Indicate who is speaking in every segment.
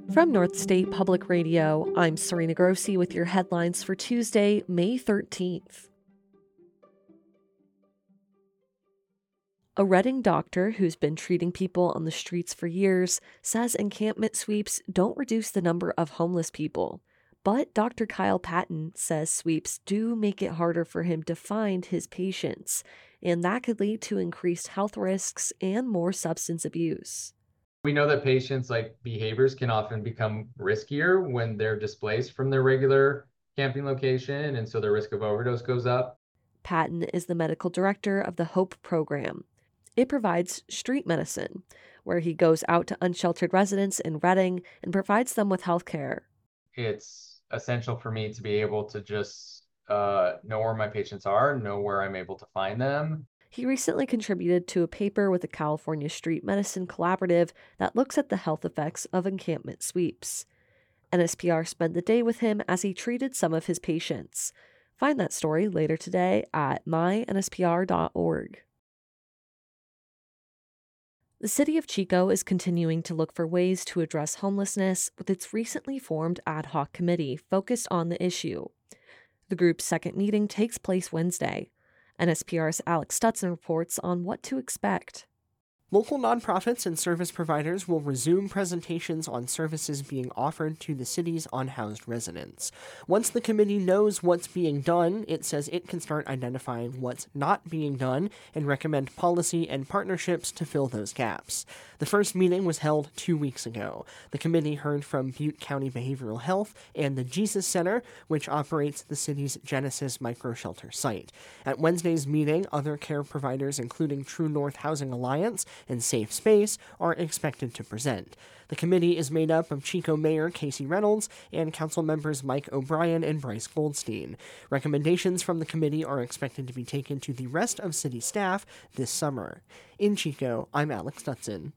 Speaker 1: From North State Public Radio, I'm Serena Grossi with your headlines for Tuesday, May 13th. A Reading doctor who's been treating people on the streets for years says encampment sweeps don't reduce the number of homeless people. But Dr. Kyle Patton says sweeps do make it harder for him to find his patients, and that could lead to increased health risks and more substance abuse.
Speaker 2: We know that patients' behaviors can often become riskier when they're displaced from their regular camping location, and so the risk of overdose goes up.
Speaker 1: Patton is the medical director of the HOPE program. It provides street medicine, where he goes out to unsheltered residents in Reading and provides them with health care.
Speaker 2: It's essential for me to be able to just know where my patients are, know where I'm able to find them.
Speaker 1: He recently contributed to a paper with the California Street Medicine Collaborative that looks at the health effects of encampment sweeps. NSPR spent the day with him as he treated some of his patients. Find that story later today at mynspr.org. The city of Chico is continuing to look for ways to address homelessness with its recently formed ad hoc committee focused on the issue. The group's second meeting takes place Wednesday. NSPR's Alex Stutson reports on what to expect.
Speaker 3: Local nonprofits and service providers will resume presentations on services being offered to the city's unhoused residents. Once the committee knows what's being done, it says it can start identifying what's not being done and recommend policy and partnerships to fill those gaps. The first meeting was held 2 weeks ago. The committee heard from Butte County Behavioral Health and the Jesus Center, which operates the city's Genesis microshelter site. At Wednesday's meeting, other care providers, including True North Housing Alliance and Safe Space, are expected to present. The committee is made up of Chico Mayor Casey Reynolds and council members Mike O'Brien and Bryce Goldstein. Recommendations from the committee are expected to be taken to the rest of city staff this summer. In Chico, I'm Alex Stutson.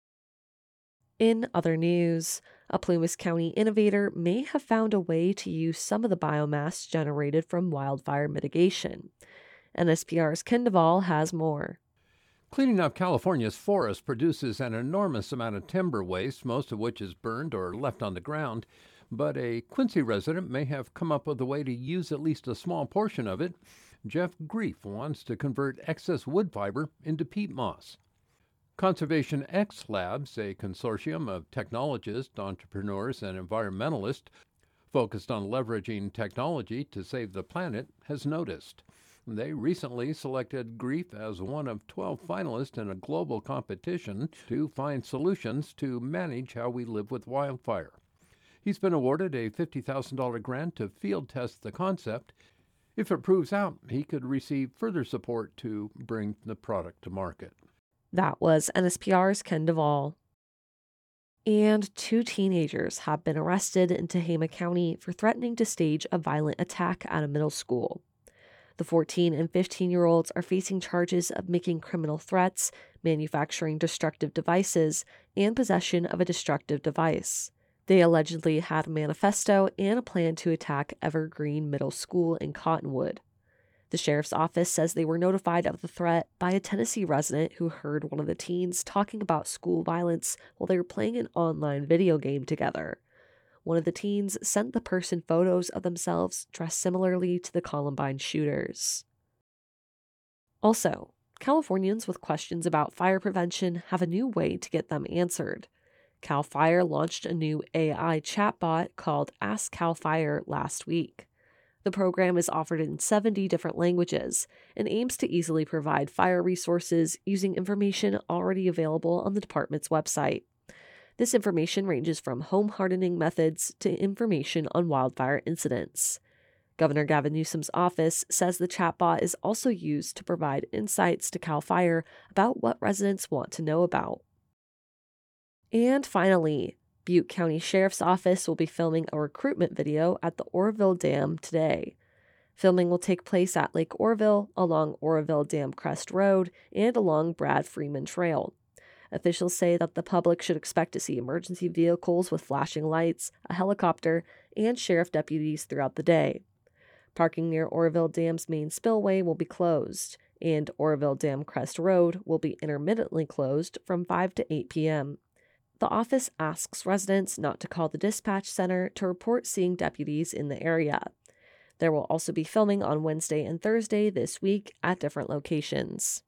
Speaker 1: In other news, a Plumas County innovator may have found a way to use some of the biomass generated from wildfire mitigation. NSPR's Ken Duvall has more.
Speaker 4: Cleaning up California's forests produces an enormous amount of timber waste, most of which is burned or left on the ground. But a Quincy resident may have come up with a way to use at least a small portion of it. Jeff Grief wants to convert excess wood fiber into peat moss. Conservation X Labs, a consortium of technologists, entrepreneurs, and environmentalists focused on leveraging technology to save the planet, has noticed. They recently selected Grief as one of 12 finalists in a global competition to find solutions to manage how we live with wildfire. He's been awarded a $50,000 grant to field test the concept. If it proves out, he could receive further support to bring the product to market.
Speaker 1: That was NSPR's Ken Duvall. And 2 teenagers have been arrested in Tehama County for threatening to stage a violent attack at a middle school. The 14 and 15-year-olds are facing charges of making criminal threats, manufacturing destructive devices, and possession of a destructive device. They allegedly had a manifesto and a plan to attack Evergreen Middle School in Cottonwood. The sheriff's office says they were notified of the threat by a Tennessee resident who heard one of the teens talking about school violence while they were playing an online video game together. One of the teens sent the person photos of themselves dressed similarly to the Columbine shooters. Also, Californians with questions about fire prevention have a new way to get them answered. CAL FIRE launched a new AI chatbot called Ask CAL FIRE last week. The program is offered in 70 different languages and aims to easily provide fire resources using information already available on the department's website. This information ranges from home hardening methods to information on wildfire incidents. Governor Gavin Newsom's office says the chatbot is also used to provide insights to CAL FIRE about what residents want to know about. And finally, Butte County Sheriff's Office will be filming a recruitment video at the Oroville Dam today. Filming will take place at Lake Oroville, along Oroville Dam Crest Road, and along Brad Freeman Trail. Officials say that the public should expect to see emergency vehicles with flashing lights, a helicopter, and sheriff deputies throughout the day. Parking near Oroville Dam's main spillway will be closed, and Oroville Dam Crest Road will be intermittently closed from 5 to 8 p.m. The office asks residents not to call the dispatch center to report seeing deputies in the area. There will also be filming on Wednesday and Thursday this week at different locations.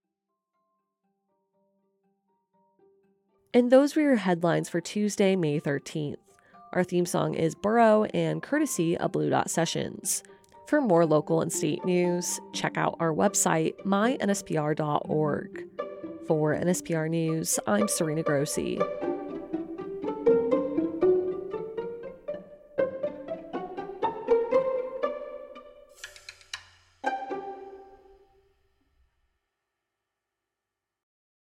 Speaker 1: And those were your headlines for Tuesday, May 13th. Our theme song is Burrow and courtesy of Blue Dot Sessions. For more local and state news, check out our website, mynspr.org. For NSPR News, I'm Serena Grossi.